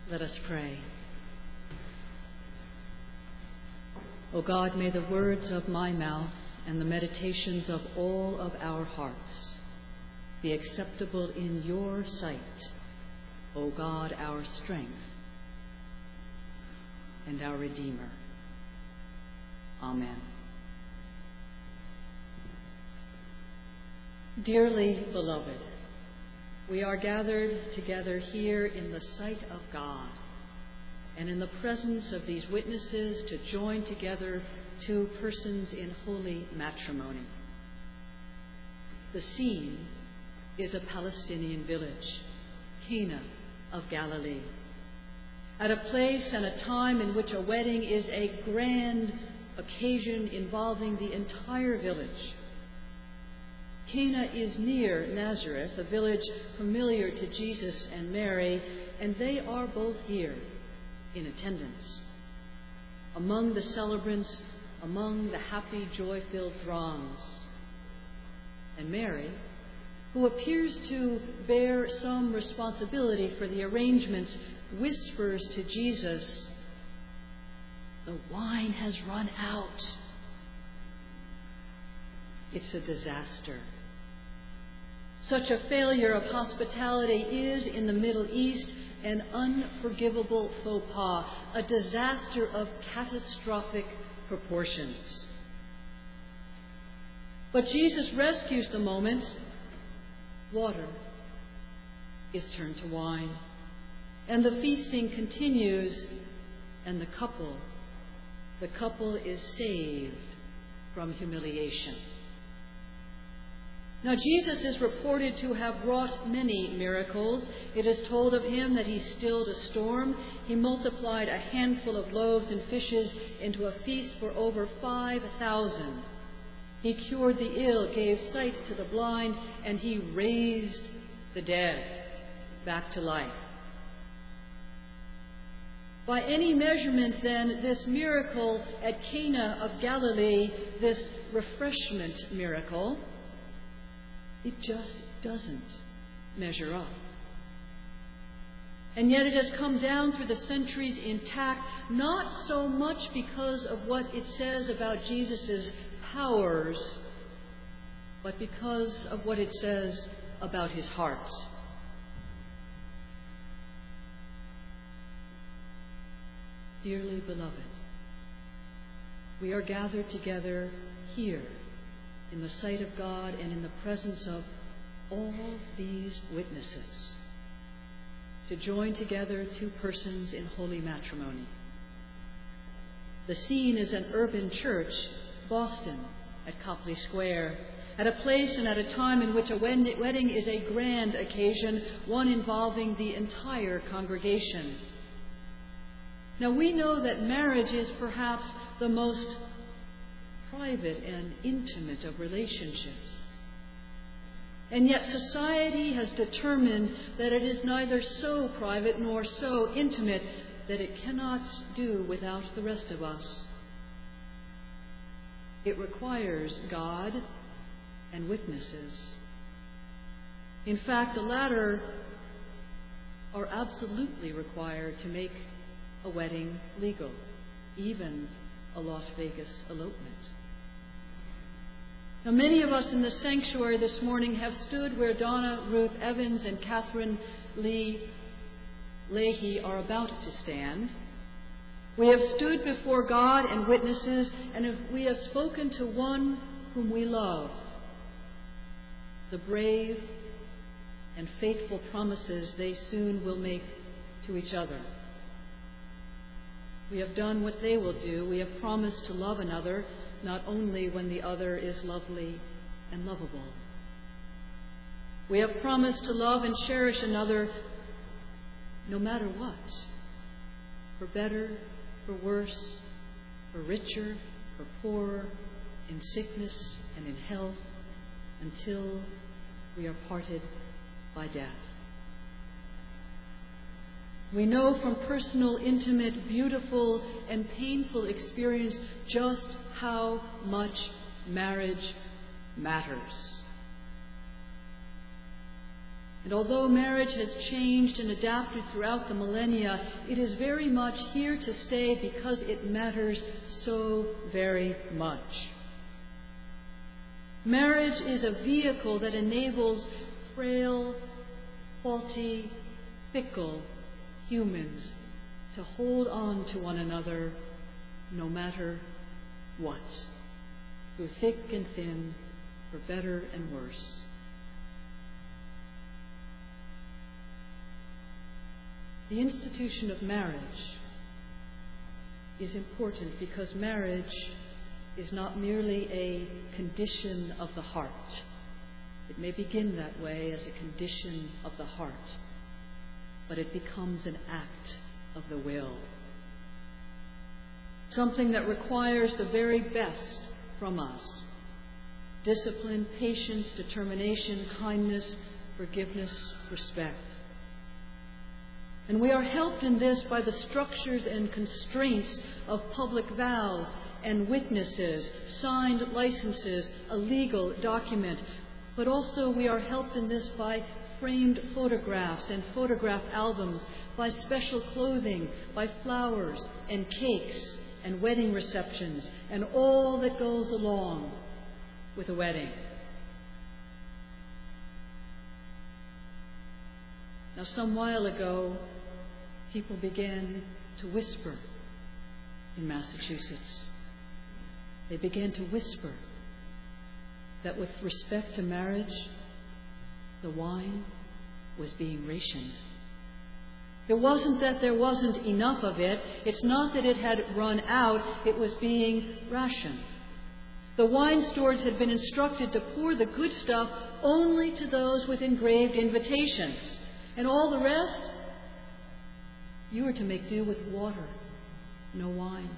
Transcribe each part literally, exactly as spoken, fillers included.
Let us pray. O God, may the words of my mouth and the meditations of all of our hearts be acceptable in your sight, O God, our strength and our Redeemer. Amen. Dearly beloved, we are gathered together here in the sight of God and in the presence of these witnesses to join together two persons in holy matrimony. The scene is a Palestinian village, Cana of Galilee, at a place and a time in which a wedding is a grand occasion involving the entire village. Cana is near Nazareth, a village familiar to Jesus and Mary, and they are both here in attendance. Among the celebrants, among the happy, joy-filled throngs. And Mary, who appears to bear some responsibility for the arrangements, whispers to Jesus, "The wine has run out." It's a disaster. Such a failure of hospitality is, in the Middle East, an unforgivable faux pas, a disaster of catastrophic proportions. But Jesus rescues the moment. Water is turned to wine, and the feasting continues, and the couple, the couple is saved from humiliation. Now, Jesus is reported to have wrought many miracles. It is told of him that he stilled a storm. He multiplied a handful of loaves and fishes into a feast for over five thousand. He cured the ill, gave sight to the blind, and he raised the dead back to life. By any measurement, then, this miracle at Cana of Galilee, this refreshment miracle, it just doesn't measure up. And yet it has come down through the centuries intact, not so much because of what it says about Jesus' powers, but because of what it says about his heart. Dearly beloved, we are gathered together here in the sight of God and in the presence of all these witnesses to join together two persons in holy matrimony. The scene is an urban church, Boston, at Copley Square, at a place and at a time in which a wedding is a grand occasion, one involving the entire congregation. Now, we know that marriage is perhaps the most private and intimate of relationships. And yet society has determined that it is neither so private nor so intimate that it cannot do without the rest of us. It requires God and witnesses. In fact, the latter are absolutely required to make a wedding legal, even a Las Vegas elopement. Now, many of us in the sanctuary this morning have stood where Donna Ruth Evans and Catherine Lee Leahy are about to stand. We have stood before God and witnesses, and we have spoken to one whom we loved. The brave and faithful promises they soon will make to each other. We have done what they will do. We have promised to love another, not only when the other is lovely and lovable. We have promised to love and cherish another no matter what, for better, for worse, for richer, for poorer, in sickness and in health, until we are parted by death. We know from personal, intimate, beautiful, and painful experience just how much marriage matters. And although marriage has changed and adapted throughout the millennia, it is very much here to stay because it matters so very much. Marriage is a vehicle that enables frail, faulty, fickle humans to hold on to one another no matter what, through thick and thin, for better and worse. The institution of marriage is important because marriage is not merely a condition of the heart. It may begin that way as a condition of the heart, but it becomes an act of the will. Something that requires the very best from us. Discipline, patience, determination, kindness, forgiveness, respect. And we are helped in this by the structures and constraints of public vows and witnesses, signed licenses, a legal document. But also we are helped in this by framed photographs and photograph albums, by special clothing, by flowers and cakes and wedding receptions, and all that goes along with a wedding. Now, some while ago, people began to whisper in Massachusetts. They began to whisper that with respect to marriage, the wine was being rationed. It wasn't that there wasn't enough of it. It's not that it had run out. It was being rationed. The wine stewards had been instructed to pour the good stuff only to those with engraved invitations. And all the rest, you were to make do with water, no wine.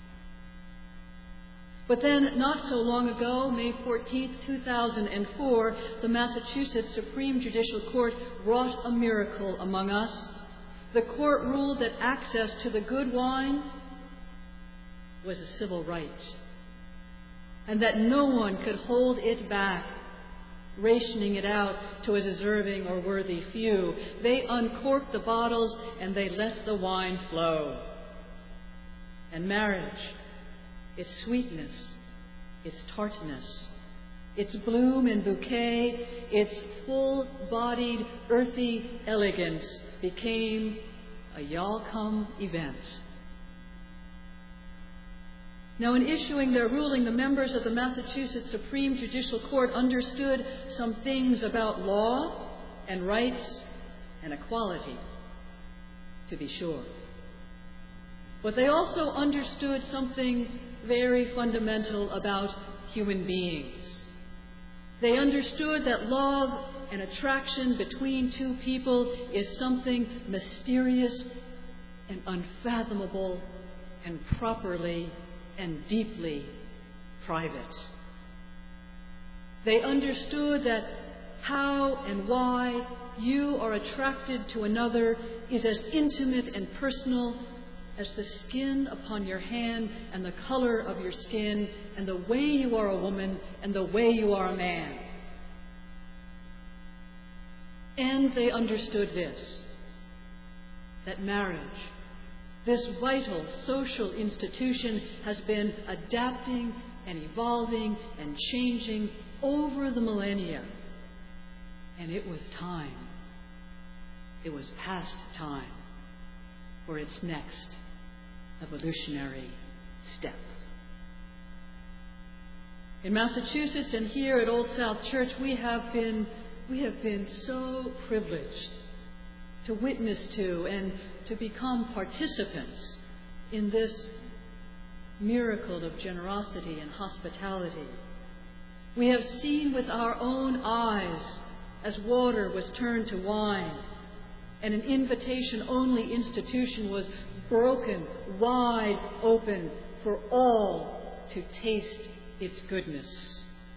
But then, not so long ago, May fourteenth, two thousand four, the Massachusetts Supreme Judicial Court wrought a miracle among us. The court ruled that access to the good wine was a civil right, and that no one could hold it back, rationing it out to a deserving or worthy few. They uncorked the bottles and they let the wine flow. And marriage, its sweetness, its tartness, its bloom and bouquet, its full-bodied, earthy elegance became a y'all-come event. Now, in issuing their ruling, the members of the Massachusetts Supreme Judicial Court understood some things about law and rights and equality, to be sure. But they also understood something very fundamental about human beings. They understood that love and attraction between two people is something mysterious and unfathomable and properly and deeply private. They understood that how and why you are attracted to another is as intimate and personal as the skin upon your hand and the color of your skin and the way you are a woman and the way you are a man. And they understood this, that marriage, this vital social institution, has been adapting and evolving and changing over the millennia. And it was time, it was past time for its next evolutionary step. In Massachusetts and here at Old South Church, we have been we have been so privileged to witness to and to become participants in this miracle of generosity and hospitality. We have seen with our own eyes as water was turned to wine and an invitation-only institution was broken wide open for all to taste its goodness.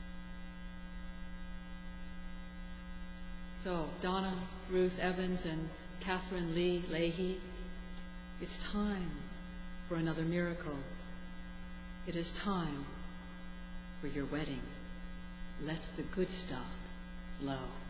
So, Donna, Ruth Evans, and Catherine Lee Leahy, it's time for another miracle. It is time for your wedding. Let the good stuff flow.